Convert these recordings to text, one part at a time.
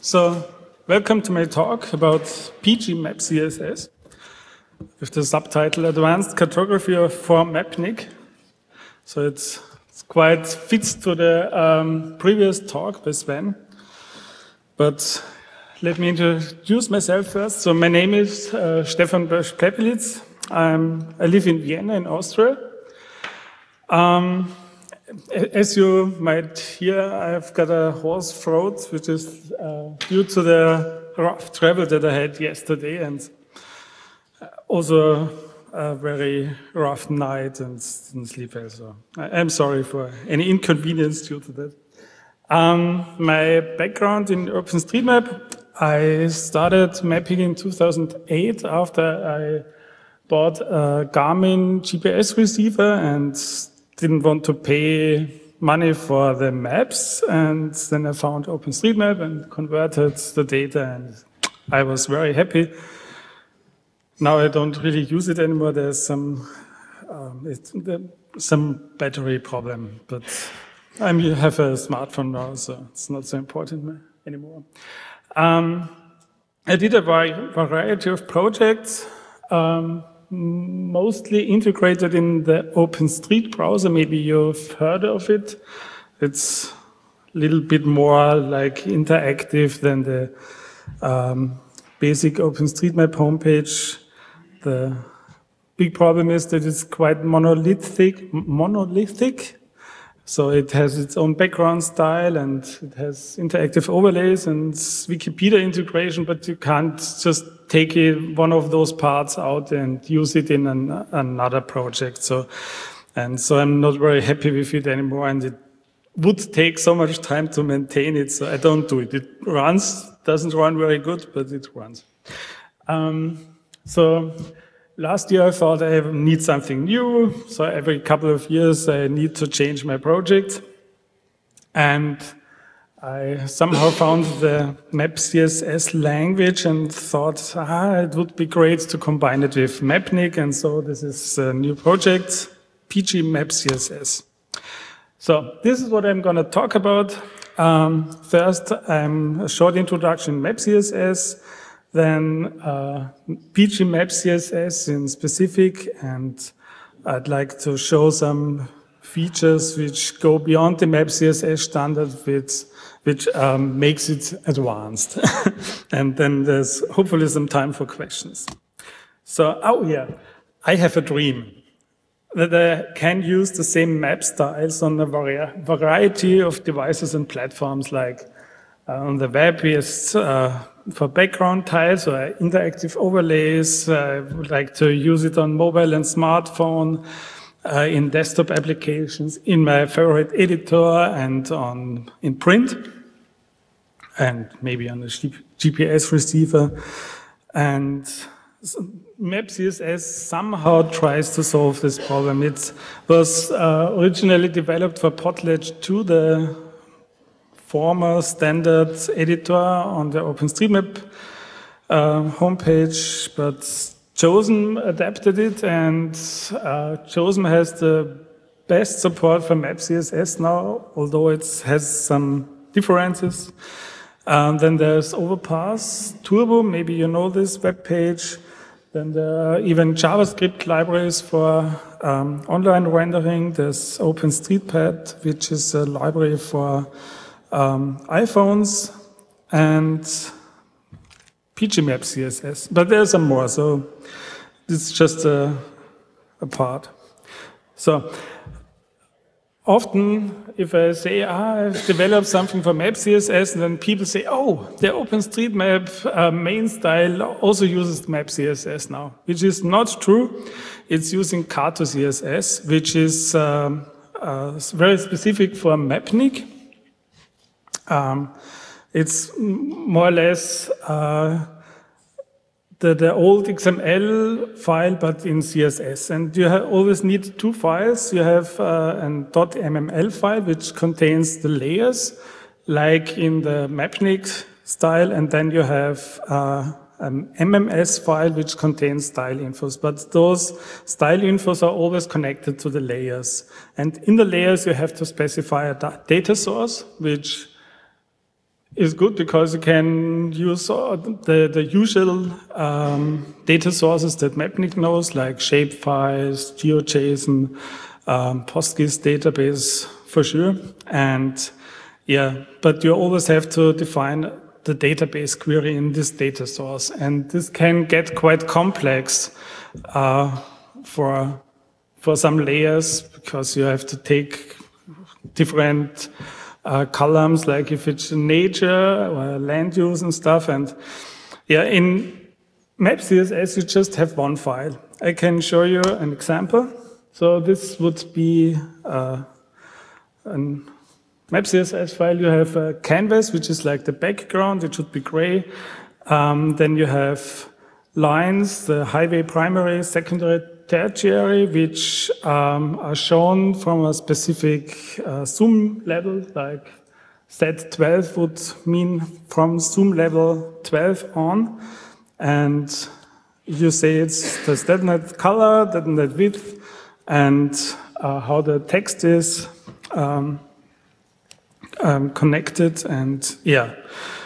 So, welcome to my talk about pgmap CSS with the subtitle Advanced Cartography for Mapnik. So it's quite fits to the previous talk by Sven. But let me introduce myself first. So my name is Stefan Bösch-Plepelitz. I live in Vienna in Austria. As you might hear, I've got a hoarse throat, which is due to the rough travel that I had yesterday and also a very rough night and didn't sleep well. So I'm sorry for any inconvenience due to that. My background in OpenStreetMap, I started mapping in 2008 after I bought a Garmin GPS receiver and didn't want to pay money for the maps, and then I found OpenStreetMap and converted the data, and I was very happy. Now I don't really use it anymore. There's some battery problem, but I have a smartphone now, so it's not so important anymore. I did a variety of projects. Mostly integrated in the OpenStreet browser. Maybe you've heard of it. It's a little bit more like interactive than the basic OpenStreetMap homepage. The big problem is that it's quite monolithic. So it has its own background style and it has interactive overlays and Wikipedia integration, but you can't just take one of those parts out and use it in another project. So I'm not very happy with it anymore, and it would take so much time to maintain it, so I don't do it. It runs, doesn't run very good, but it runs. So last year I thought I need something new, so every couple of years I need to change my project. And I somehow found the map CSS language and thought, it would be great to combine it with Mapnik, and so this is a new project, pgmap CSS. So this is what I'm going to talk about. First, a short introduction map CSS. Then pgmap CSS in specific, and I'd like to show some features which go beyond the map CSS standard, which makes it advanced. And then there's hopefully some time for questions. So, I have a dream that I can use the same map styles on a variety of devices and platforms, like on the web, yes, for background tiles or interactive overlays. I would like to use it on mobile and smartphone, in desktop applications, in my favorite editor, and in print, and maybe on a GPS receiver. And map CSS somehow tries to solve this problem. It was originally developed for Potlatch 2, the former standard editor on the OpenStreetMap homepage, but Chosen adapted it, and Chosen has the best support for map CSS now, although it has some differences. Then there's Overpass Turbo, maybe you know this web page. Then there are even JavaScript libraries for online rendering. There's OpenStreetPad, which is a library for iPhones, and pgmap CSS. But there's some more, so it's just a part. So often, if I say, I've developed something for map CSS, and then people say, the OpenStreetMap main style also uses map CSS now, which is not true. It's using Kato CSS, which is very specific for Mapnik. It's more or less the old XML file, but in CSS. And you always need two files. You have an .mml file, which contains the layers, like in the Mapnik style, and then you have an MMS file, which contains style infos. But those style infos are always connected to the layers. And in the layers, you have to specify a data source, which is good because you can use the usual data sources that Mapnik knows, like shapefiles, GeoJSON, PostGIS database for sure. And yeah, but you always have to define the database query in this data source. And this can get quite complex for some layers, because you have to take different columns, like if it's nature or land use and stuff. And yeah, in Map.css, you just have one file. I can show you an example. So this would be a Map.css file. You have a canvas, which is like the background. It should be gray. Then you have lines, the highway primary, secondary, tertiary, which are shown from a specific zoom level, like Z12 would mean from zoom level 12 on. And you say it's the that color, that width, and how the text is connected. And yeah,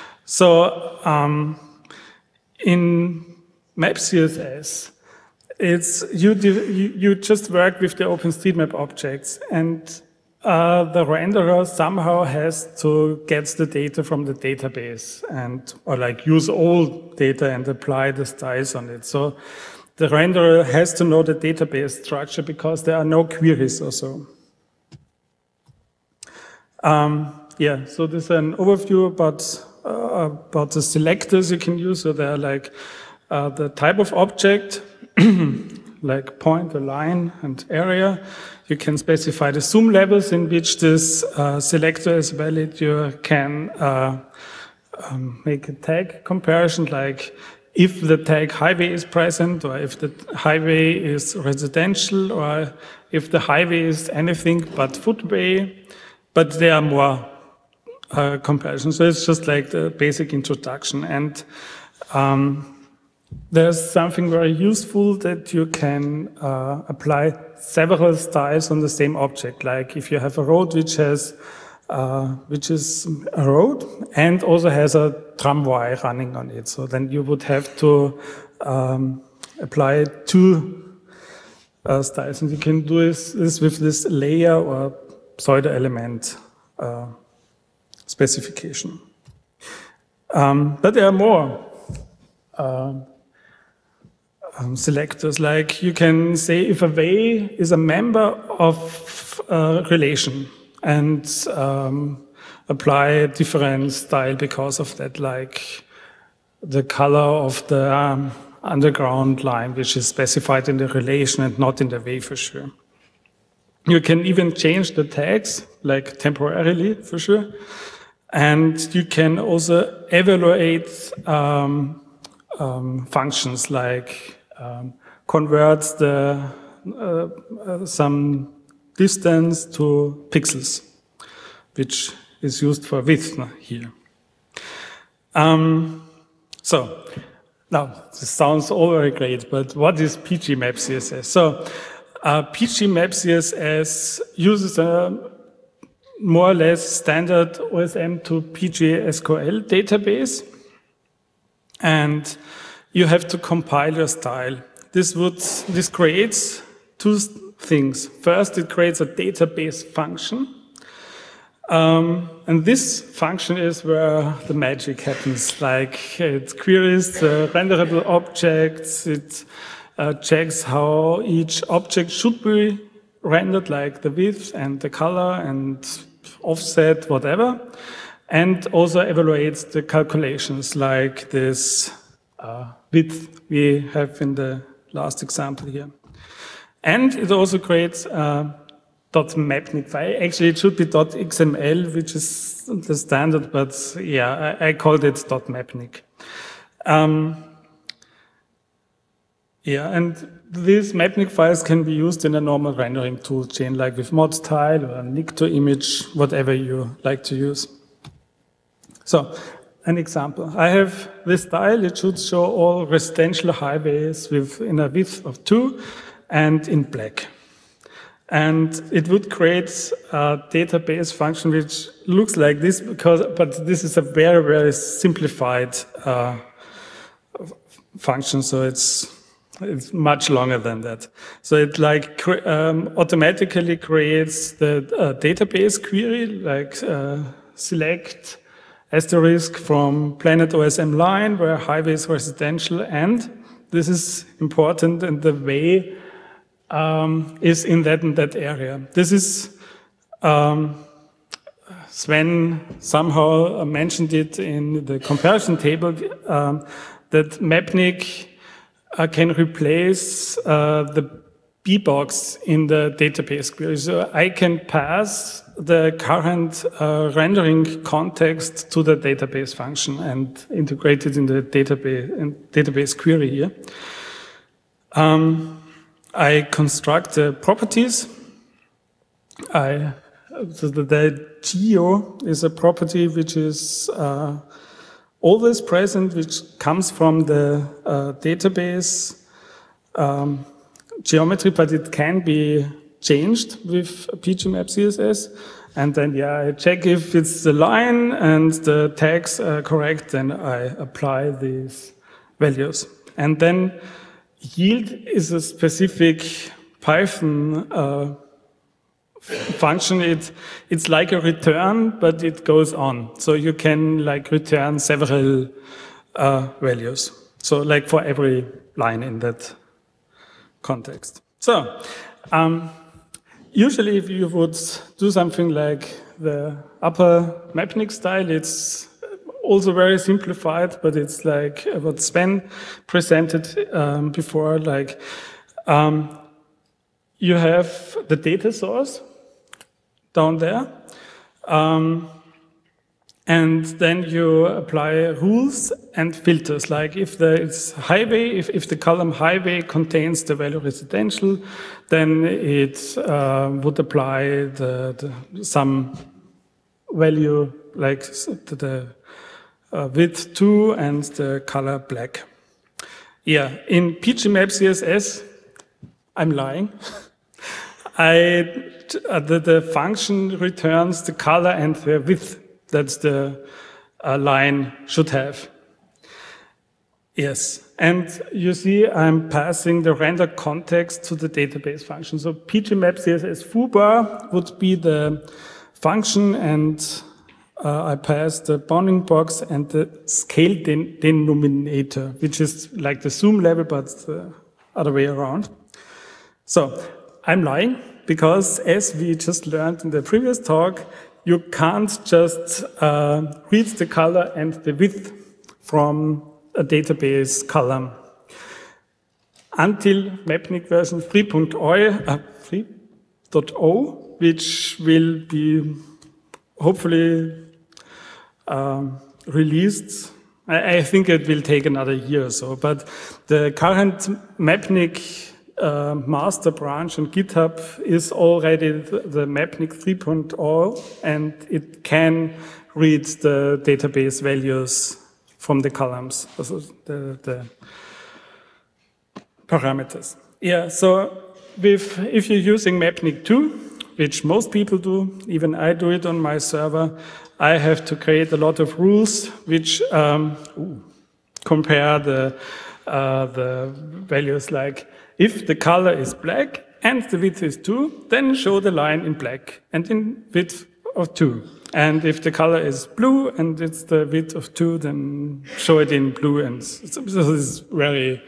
so in Map.css, it's you just work with the OpenStreetMap objects, and the renderer somehow has to get the data from the database or like use old data and apply the styles on it. So the renderer has to know the database structure because there are no queries or so. Yeah, so this is an overview about the selectors you can use. So they are like the type of object, like point, a line, and area. You can specify the zoom levels in which this selector is valid. You can make a tag comparison, like if the tag highway is present, or if the highway is residential, or if the highway is anything but footway. But there are more comparisons. So it's just like the basic introduction. And there's something very useful that you can apply several styles on the same object. Like if you have a road which is a road and also has a tramway running on it, so then you would have to apply two styles, and you can do this with this layer or pseudo element specification. But there are more selectors, like you can say if a way is a member of a relation and apply a different style because of that, like the color of the underground line, which is specified in the relation and not in the way for sure. You can even change the tags, like temporarily for sure. And you can also evaluate functions, like convert some distance to pixels, which is used for width here. So now this sounds all very great, but what is pgMap.css? So pgMap.css uses a more or less standard OSM to PGSQL database, and you have to compile your style. This creates two things. First, it creates a database function, and this function is where the magic happens. Like it queries the renderable objects, it checks how each object should be rendered, like the width and the color and offset, whatever, and also evaluates the calculations, like this width we have in the last example here. And it also creates .mapnik file. Actually, it should be .xml, which is the standard, but yeah, I called it .mapnik. Yeah, and these Mapnik files can be used in a normal rendering tool chain, like with ModTile or Nikto image, whatever you like to use. So, an example. I have this style. It should show all residential highways in a width of 2 and in black. And it would create a database function which looks like this, but this is a very, very simplified function, so it's much longer than that. So it like automatically creates the database query, like select asterisk from Planet OSM line where highway is residential, and this is important, and the way is in that area. This is Sven somehow mentioned it in the comparison table that Mapnik can replace the B-box in the database query. So I can pass the current rendering context to the database function and integrate it in the database query here. I construct the properties. So the geo is a property which is always present, which comes from the database geometry, but it can be changed with pgmap CSS. And then, yeah, I check if it's the line and the tags are correct, then I apply these values. And then yield is a specific Python function. It's like a return, but it goes on. So you can like return several values. So like for every line in that context. So usually if you would do something like the upper Mapnik style, it's also very simplified, but it's like what Sven presented before, like you have the data source down there, and then you apply rules and filters, like if it's highway, if the column highway contains the value residential, then it would apply some value like the width 2 and the color black. Yeah, in pgmap CSS, I'm lying. The function returns the color and the width that the line should have. Yes, and you see I'm passing the render context to the database function. So pgmap CSS foobar would be the function, and I pass the bounding box and the scale denominator, which is like the zoom level, but the other way around. So I'm lying, because as we just learned in the previous talk, you can't just read the color and the width from a database column. Until Mapnik version 3.0, which will be hopefully released. I think it will take another year or so, but the current Mapnik master branch on GitHub is already the Mapnik 3.0, and it can read the database values from the columns, also the parameters. Yeah, so if you're using Mapnik 2, which most people do, even I do it on my server, I have to create a lot of rules which compare the values, like if the color is black and the width is 2, then show the line in black and in width of 2. And if the color is blue and it's the width of 2, then show it in blue. And so it's very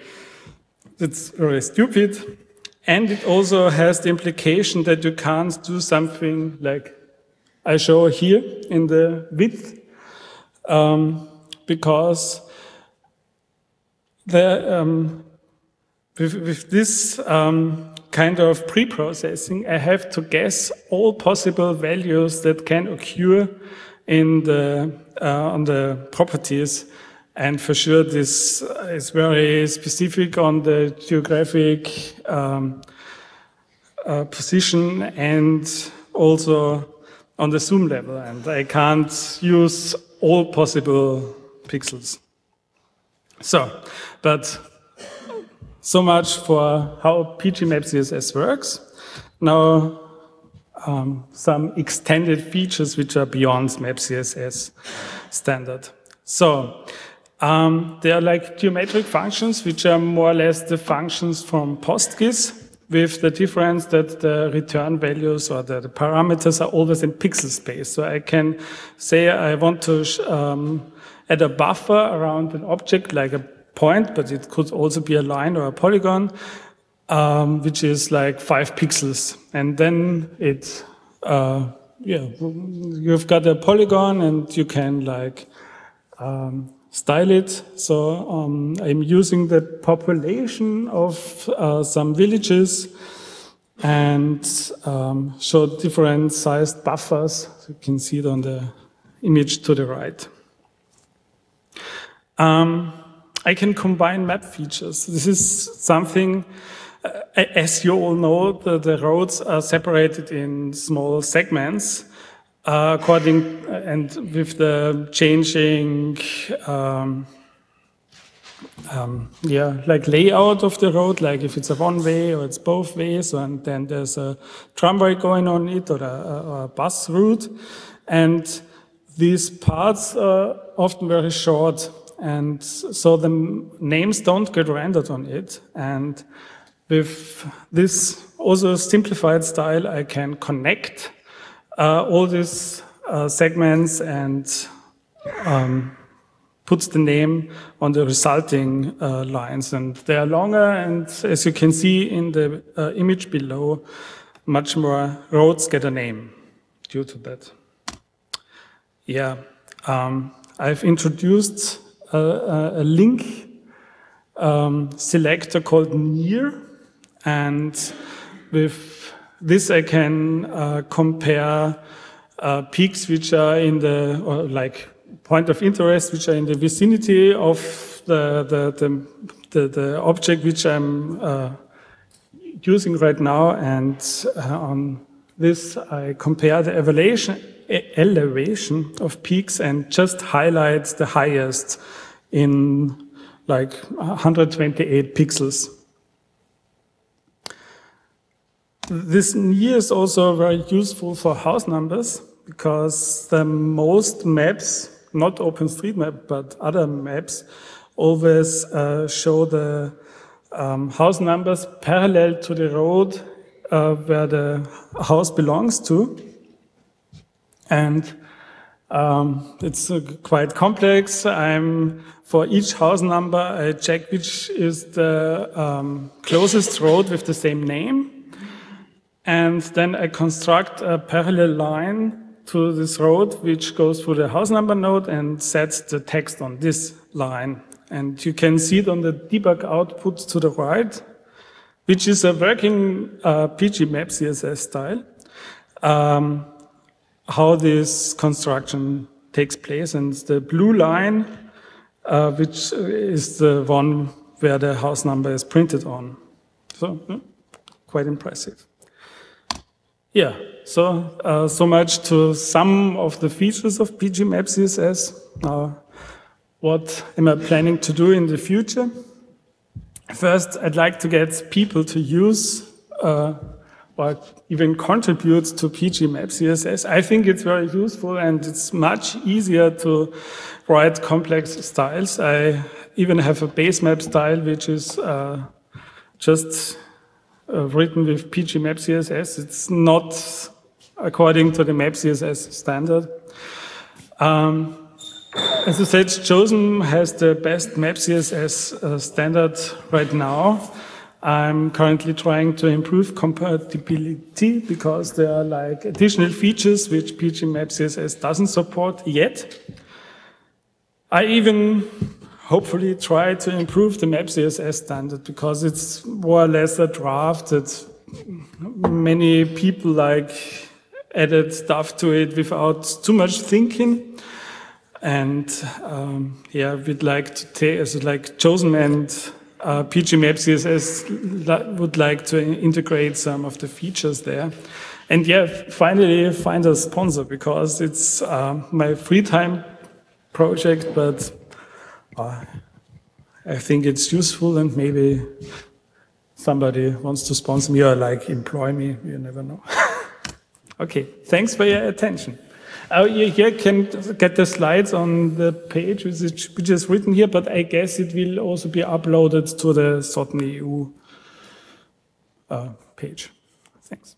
stupid. And it also has the implication that you can't do something like I show here in the width, because with this kind of pre-processing, I have to guess all possible values that can occur in on the properties. And for sure, this is very specific on the geographic position and also on the zoom level. And I can't use all possible pixels. So much for how pgmap CSS works. now some extended features which are beyond Map CSS standard. So they are like geometric functions, which are more or less the functions from PostGIS, with the difference that the return values or the parameters are always in pixel space. So I can say I want to add a buffer around an object like a point, but it could also be a line or a polygon, which is like 5 pixels. And then it, you've got a polygon and you can like style it. So I'm using the population of some villages and show different sized buffers. So you can see it on the image to the right. I can combine map features. This is something, as you all know, the roads are separated in small segments. And with the changing, like layout of the road, like if it's a one-way or it's both ways, and then there's a tramway going on it or a bus route, and these parts are often very short, and so the names don't get rendered on it. And with this also simplified style, I can connect all these segments and puts the name on the resulting lines. And they are longer, and as you can see in the image below, much more roads get a name due to that. Yeah, I've introduced a link selector called near, and with this I can compare peaks which are in the, or like point of interest, which are in the vicinity of the object which I'm using right now. And on this I compare the elevation of peaks and just highlight the highest in like 128 pixels. This near is also very useful for house numbers, because the most maps, not OpenStreetMap, but other maps, always show the house numbers parallel to the road where the house belongs to. And it's quite complex. For each house number, I check which is the closest road with the same name. And then I construct a parallel line to this road, which goes through the house number node and sets the text on this line. And you can see it on the debug output to the right, which is a working PG Map CSS style, how this construction takes place. And the blue line, which is the one where the house number is printed on. So, quite impressive. Yeah, so much to some of the features of PG Map CSS. Now, what am I planning to do in the future? First, I'd like to get people to use or even contribute to PG Map CSS. I think it's very useful, and it's much easier to write complex styles. I even have a base map style, which is just written with PG Map CSS. It's not according to the Map CSS standard. As I said, Chosen has the best Map CSS standard right now. I'm currently trying to improve compatibility, because there are like additional features which PG Map CSS doesn't support yet. I even hopefully try to improve the Map CSS standard, because it's more or less a draft that many people like added stuff to it without too much thinking. And yeah, we'd like to take, as like Chosen and PG Map CSS would like to integrate some of the features there. And yeah, finally find a sponsor, because it's my free time project, but I think it's useful, and maybe somebody wants to sponsor me or like employ me, you never know. Okay, thanks for your attention. You here can get the slides on the page, which is written here, but I guess it will also be uploaded to the Zotten EU page. Thanks.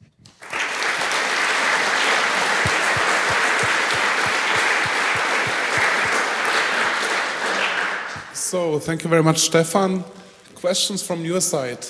So, thank you very much, Stefan. Questions from your side?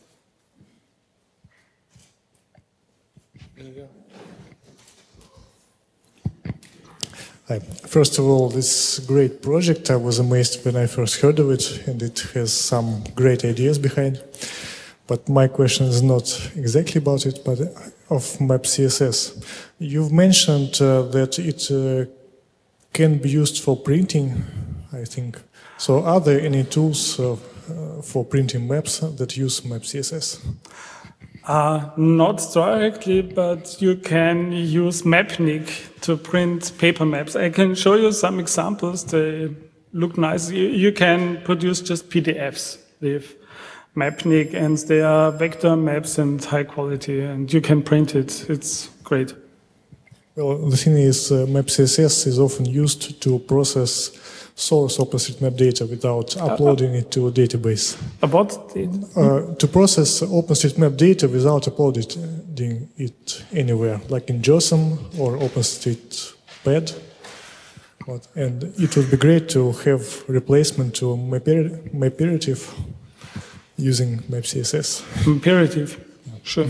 Hi. First of all, this great project, I was amazed when I first heard of it, and it has some great ideas behind. But my question is not exactly about it, but of Map CSS. You've mentioned that it can be used for printing, I think. So are there any tools for printing maps that use Map CSS? Not directly, but you can use Mapnik to print paper maps. I can show you some examples. They look nice. You can produce just PDFs with Mapnik, and they are vector maps and high quality, and you can print it. It's great. Well, the thing is, Map CSS is often used to process source OpenStreetMap data without uploading it to a database. About to process OpenStreetMap data without uploading it anywhere, like in JOSM or OpenStreetPad. And it would be great to have replacement to Maperative using Map CSS. Imperative, sure.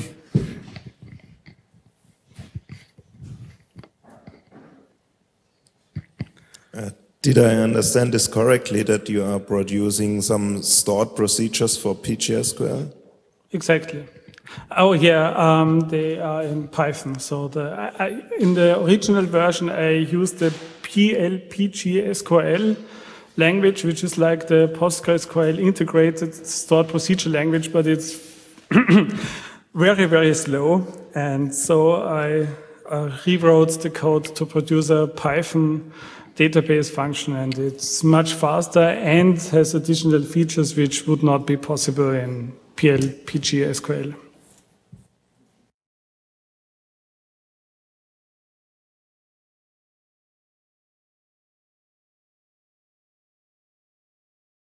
Did I understand this correctly, that you are producing some stored procedures for PGSQL? Exactly. Oh yeah, they are in Python. So in the original version, I used the PLPGSQL language, which is like the PostgreSQL integrated stored procedure language, but it's very, very slow. And so I rewrote the code to produce a Python database function, and it's much faster and has additional features which would not be possible in PLPGSQL.